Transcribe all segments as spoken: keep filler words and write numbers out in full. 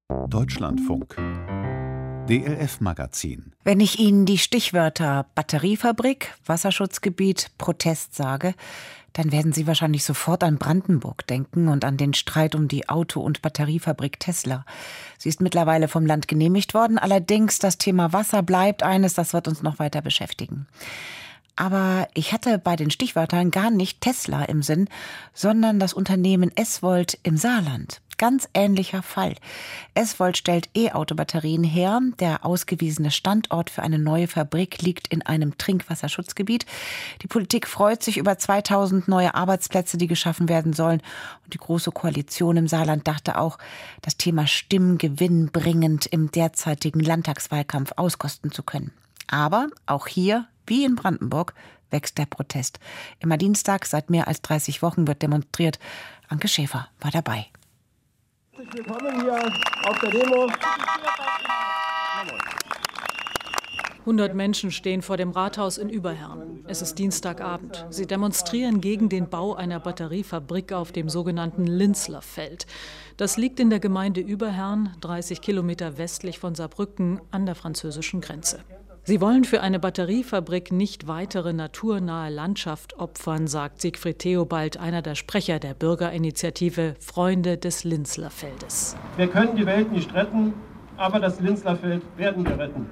Deutschlandfunk. D L F-Magazin. Wenn ich Ihnen die Stichwörter Batteriefabrik, Wasserschutzgebiet, Protest sage, dann werden Sie wahrscheinlich sofort an Brandenburg denken und an den Streit um die Auto- und Batteriefabrik Tesla. Sie ist mittlerweile vom Land genehmigt worden, allerdings das Thema Wasser bleibt eines, das wird uns noch weiter beschäftigen. Aber ich hatte bei den Stichwörtern gar nicht Tesla im Sinn, sondern das Unternehmen Eswold im Saarland. Ganz ähnlicher Fall. Eswold stellt E-Auto-Batterien her. Der ausgewiesene Standort für eine neue Fabrik liegt in einem Trinkwasserschutzgebiet. Die Politik freut sich über zweitausend neue Arbeitsplätze, die geschaffen werden sollen. Und die Große Koalition im Saarland dachte auch, das Thema stimmgewinnbringend im derzeitigen Landtagswahlkampf auskosten zu können. Aber auch hier, wie in Brandenburg, wächst der Protest. Immer Dienstag, seit mehr als dreißig Wochen wird demonstriert. Anke Schäfer war dabei. Herzlich willkommen hier auf der Demo. hundert Menschen stehen vor dem Rathaus in Überherrn. Es ist Dienstagabend. Sie demonstrieren gegen den Bau einer Batteriefabrik auf dem sogenannten Linzlerfeld. Das liegt in der Gemeinde Überherrn, dreißig Kilometer westlich von Saarbrücken an der französischen Grenze. Sie wollen für eine Batteriefabrik nicht weitere naturnahe Landschaft opfern, sagt Siegfried Theobald, einer der Sprecher der Bürgerinitiative Freunde des Linzlerfeldes. Wir können die Welt nicht retten, aber das Linzlerfeld werden wir retten.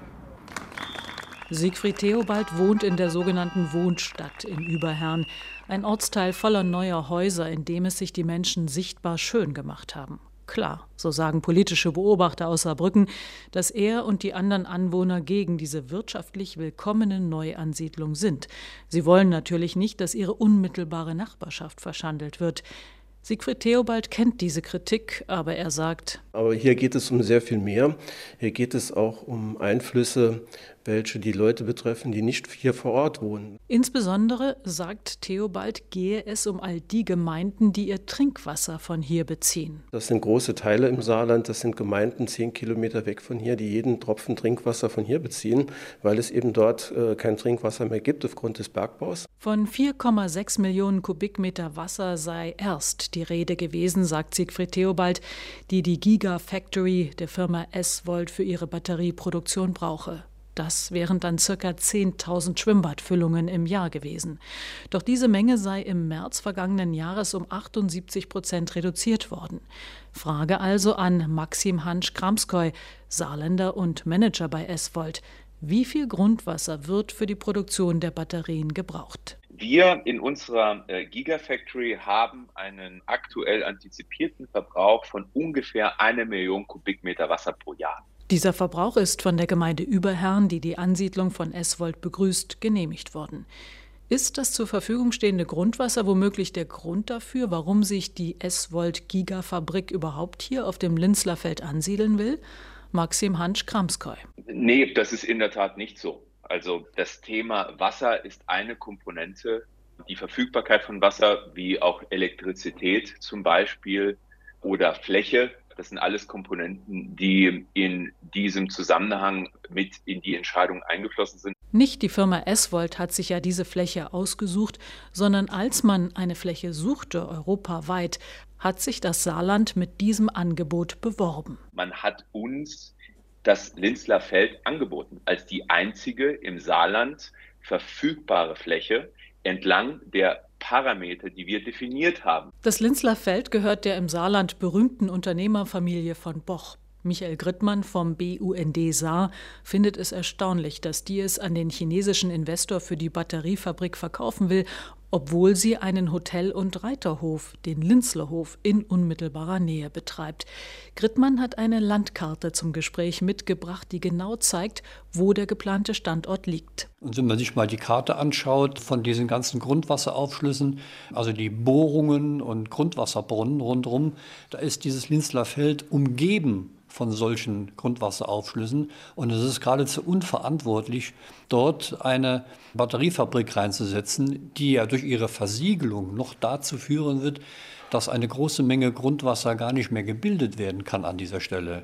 Siegfried Theobald wohnt in der sogenannten Wohnstadt in Überherrn, ein Ortsteil voller neuer Häuser, in dem es sich die Menschen sichtbar schön gemacht haben. Klar, so sagen politische Beobachter aus Saarbrücken, dass er und die anderen Anwohner gegen diese wirtschaftlich willkommene Neuansiedlung sind. Sie wollen natürlich nicht, dass ihre unmittelbare Nachbarschaft verschandelt wird. Siegfried Theobald kennt diese Kritik, aber er sagt: Aber hier geht es um sehr viel mehr. Hier geht es auch um Einflüsse, welche die Leute betreffen, die nicht hier vor Ort wohnen. Insbesondere, sagt Theobald, gehe es um all die Gemeinden, die ihr Trinkwasser von hier beziehen. Das sind große Teile im Saarland, das sind Gemeinden zehn Kilometer weg von hier, die jeden Tropfen Trinkwasser von hier beziehen, weil es eben dort äh, kein Trinkwasser mehr gibt aufgrund des Bergbaus. Von vier Komma sechs Millionen Kubikmeter Wasser sei erst die Rede gewesen, sagt Siegfried Theobald, die die Gigafactory der Firma Eswold für ihre Batterieproduktion brauche. Das wären dann ca. zehntausend Schwimmbadfüllungen im Jahr gewesen. Doch diese Menge sei im März vergangenen Jahres um achtundsiebzig Prozent reduziert worden. Frage also an Maxim Hansch-Kramskoy, Saarländer und Manager bei Eswold. Wie viel Grundwasser wird für die Produktion der Batterien gebraucht? Wir in unserer äh, Gigafactory haben einen aktuell antizipierten Verbrauch von ungefähr einer Million Kubikmeter Wasser pro Jahr. Dieser Verbrauch ist von der Gemeinde Überherrn, die die Ansiedlung von Eswold begrüßt, genehmigt worden. Ist das zur Verfügung stehende Grundwasser womöglich der Grund dafür, warum sich die Eswold-Gigafabrik überhaupt hier auf dem Linzlerfeld ansiedeln will? Maxim Hansch-Kramskoy. Nee, das ist in der Tat nicht so. Also das Thema Wasser ist eine Komponente. Die Verfügbarkeit von Wasser, wie auch Elektrizität zum Beispiel oder Fläche, das sind alles Komponenten, die in diesem Zusammenhang mit in die Entscheidung eingeflossen sind. Nicht die Firma Eswold hat sich ja diese Fläche ausgesucht, sondern als man eine Fläche suchte, europaweit, hat sich das Saarland mit diesem Angebot beworben. Man hat uns das Linzlerfeld angeboten als die einzige im Saarland verfügbare Fläche entlang der Parameter, die wir definiert haben. Das Linzlerfeld gehört der im Saarland berühmten Unternehmerfamilie von Boch. Michael Grittmann vom B U N D Saar findet es erstaunlich, dass die es an den chinesischen Investor für die Batteriefabrik verkaufen will, obwohl sie einen Hotel- und Reiterhof, den Linzlerhof, in unmittelbarer Nähe betreibt. Grittmann hat eine Landkarte zum Gespräch mitgebracht, die genau zeigt, wo der geplante Standort liegt. Und wenn man sich mal die Karte anschaut von diesen ganzen Grundwasseraufschlüssen, also die Bohrungen und Grundwasserbrunnen rundherum, da ist dieses Linzlerfeld umgeben von solchen Grundwasseraufschlüssen. Und es ist geradezu unverantwortlich, dort eine Batteriefabrik reinzusetzen, die ja durch ihre Versiegelung noch dazu führen wird, dass eine große Menge Grundwasser gar nicht mehr gebildet werden kann an dieser Stelle.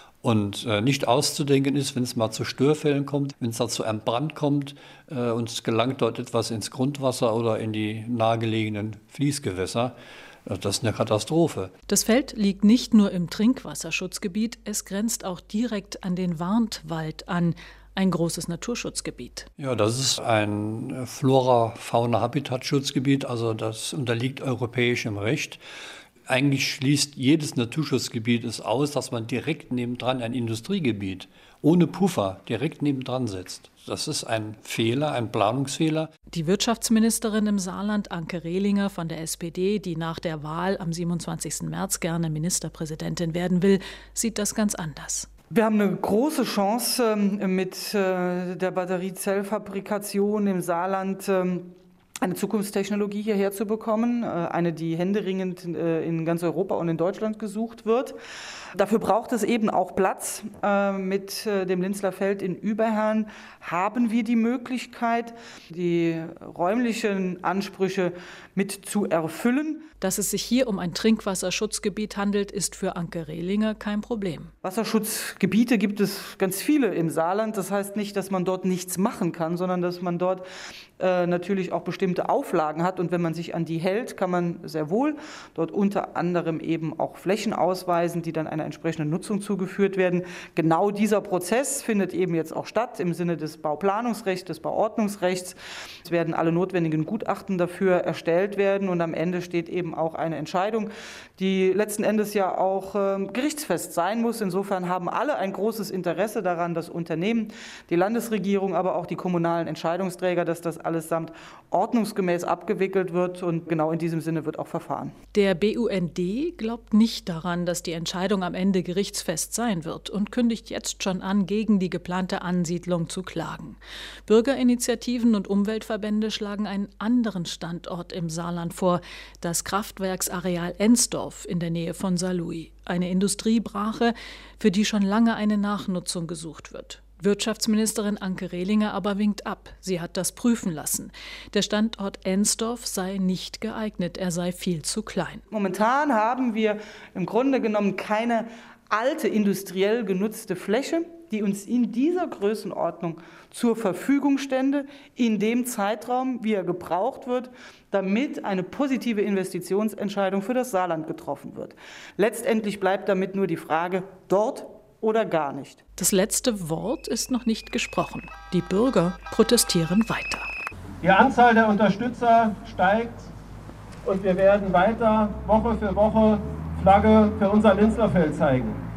Und äh, nicht auszudenken ist, wenn es mal zu Störfällen kommt, wenn es da zu einem Brand kommt äh, und es gelangt dort etwas ins Grundwasser oder in die nahegelegenen Fließgewässer, Das ist eine Katastrophe. Das Feld liegt nicht nur im Trinkwasserschutzgebiet, es grenzt auch direkt an den Warntwald an, ein großes Naturschutzgebiet. Ja, das ist ein Flora-Fauna-Habitat-Schutzgebiet, also das unterliegt europäischem Recht. Eigentlich schließt jedes Naturschutzgebiet es aus, dass man direkt nebendran ein Industriegebiet ohne Puffer direkt nebendran setzt. Das ist ein Fehler, ein Planungsfehler. Die Wirtschaftsministerin im Saarland, Anke Rehlinger von der S P D, die nach der Wahl am siebenundzwanzigsten März gerne Ministerpräsidentin werden will, sieht das ganz anders. Wir haben eine große Chance mit der Batteriezellfabrikation im Saarland, eine Zukunftstechnologie hierher zu bekommen, eine, die händeringend in ganz Europa und in Deutschland gesucht wird. Dafür braucht es eben auch Platz. Mit dem Linzler Feld in Überherrn haben wir die Möglichkeit, die räumlichen Ansprüche mit zu erfüllen. Dass es sich hier um ein Trinkwasserschutzgebiet handelt, ist für Anke Rehlinger kein Problem. Wasserschutzgebiete gibt es ganz viele im Saarland. Das heißt nicht, dass man dort nichts machen kann, sondern dass man dort äh, natürlich auch bestimmte Auflagen hat. Und wenn man sich an die hält, kann man sehr wohl dort unter anderem eben auch Flächen ausweisen, die dann einer entsprechenden Nutzung zugeführt werden. Genau dieser Prozess findet eben jetzt auch statt im Sinne des Bauplanungsrechts, des Bauordnungsrechts. Es werden alle notwendigen Gutachten dafür erstellt werden und am Ende steht eben auch eine Entscheidung, die letzten Endes ja auch äh, gerichtsfest sein muss. Insofern haben alle ein großes Interesse daran, das Unternehmen, die Landesregierung, aber auch die kommunalen Entscheidungsträger, dass das allesamt ordnungsgemäß abgewickelt wird und genau in diesem Sinne wird auch verfahren. Der B U N D glaubt nicht daran, dass die Entscheidung am Ende gerichtsfest sein wird und kündigt jetzt schon an, gegen die geplante Ansiedlung zu klagen. Bürgerinitiativen und Umweltverbände schlagen einen anderen Standort im Saarland vor, das Kraftwerksareal Ensdorf in der Nähe von Saarlouis. Eine Industriebrache, für die schon lange eine Nachnutzung gesucht wird. Wirtschaftsministerin Anke Rehlinger aber winkt ab. Sie hat das prüfen lassen. Der Standort Ensdorf sei nicht geeignet, er sei viel zu klein. Momentan haben wir im Grunde genommen keine alte industriell genutzte Fläche, die uns in dieser Größenordnung zur Verfügung stände, in dem Zeitraum, wie er gebraucht wird, damit eine positive Investitionsentscheidung für das Saarland getroffen wird. Letztendlich bleibt damit nur die Frage, dort oder gar nicht. Das letzte Wort ist noch nicht gesprochen. Die Bürger protestieren weiter. Die Anzahl der Unterstützer steigt und wir werden weiter Woche für Woche Flagge für unser Linzler Feld zeigen.